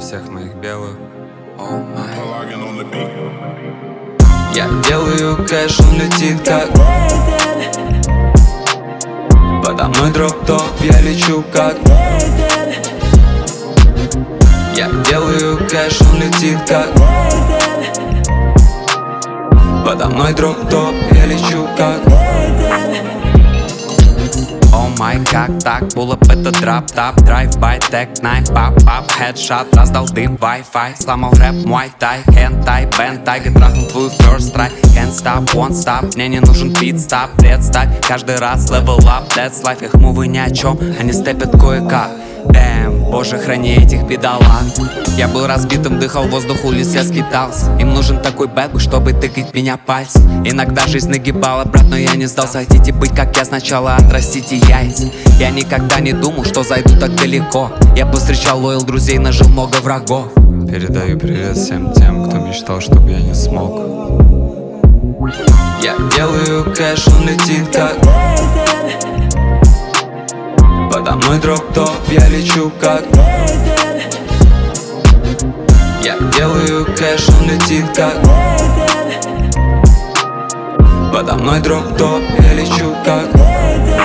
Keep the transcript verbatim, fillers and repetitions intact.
всех моих белых. Oh my. Я делаю кэш, он летит как подо мной дроп-топ, я лечу как. Я делаю кэш, он летит как подо мной дроп-топ, я лечу как. О май, как так, пулап это драп-тап, драйв-бай, тэк-найм, пап-пап, хедшот, раздал дым, Wi-Fi, сломал рэп, муай-тай, хентай, бентай, трахнул твою first try, can't stop, won't stop, мне не нужен пит-стоп, представь, каждый раз level up, that's life, их мувы ни о чем, они степят кое-как. Эм, боже, храни этих бедолаг. Я был разбитым, дыхал воздух, улиц я скитался. Им нужен такой бэк, чтобы тыкать меня пальцем. Иногда жизнь нагибала, брат, но я не сдался. Хотите быть как я, сначала отрастите яйца. Я никогда не думал, что зайду так далеко. Я повстречал лоял друзей, нажил много врагов. Передаю привет всем тем, кто мечтал, чтобы я не смог. Я делаю кэш, он летит как подо мной дроп-топ, я лечу как. Я делаю кэш, он летит как подо мной дроп-топ, я лечу как.